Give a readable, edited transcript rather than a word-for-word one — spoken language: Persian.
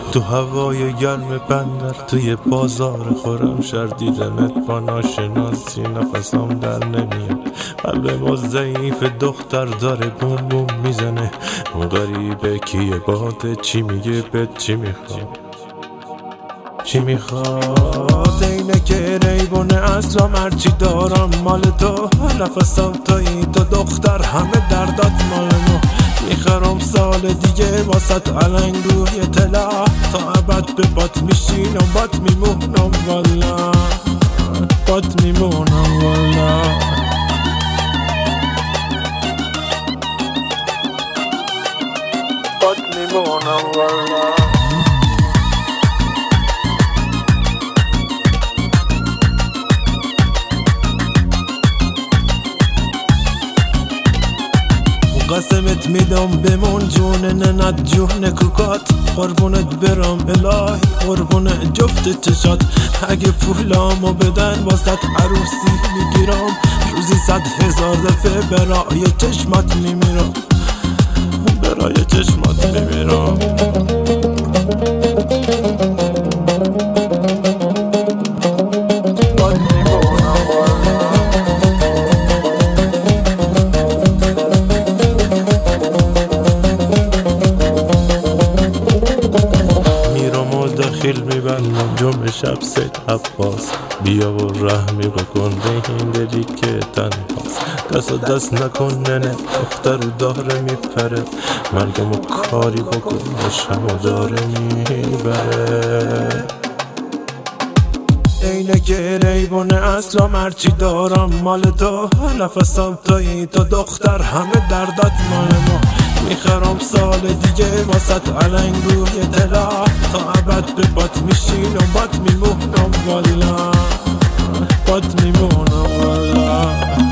تو هوای گرم بندر توی بازار خورم شهر دیدنت با ناشناسی نفسم در نمیاد. قلب ما ضعیف دختر داره بوم بوم میزنه. اون غریبه کیه باده چی میگه بهت چی میخواد چی میخواد. اینه که ریبونه اصلا هرچی دارم مال تو. نفسم تویی تو دختر همه دردات مال ما. میخرم سال دیگه واسط علنگ روی طلا. تا ابد به بات میشینم بات میمونم والا. بات میمونم والا. بات میمونم والا. قسمت میدم بمون جون ننت جون کوکات. قربونت برم الهی قربون جفت چشات. اگه پولامو بدن واسط عروسی میگیرم. روزی 100,000 دفعه برای چشمات میمیرم. برای چشمات میمیرم. داخل میبندم جمعه شب سید عباس. بیا و رحمی بکن به این دلی که تنهاست. دست و دست نکن ننه دختر داره میپره. مرگمو کاری بکن عشقمو داره میبره. اینه که ریبونه اصلا هرچی دارم مال تو. نفسم تویی تو دختر همه دردات مال ما. میخرم سال دیگه واسط علنگ روی طلا. تا ابد به بات میشینم بات میمونم والا. بات میمونم والا.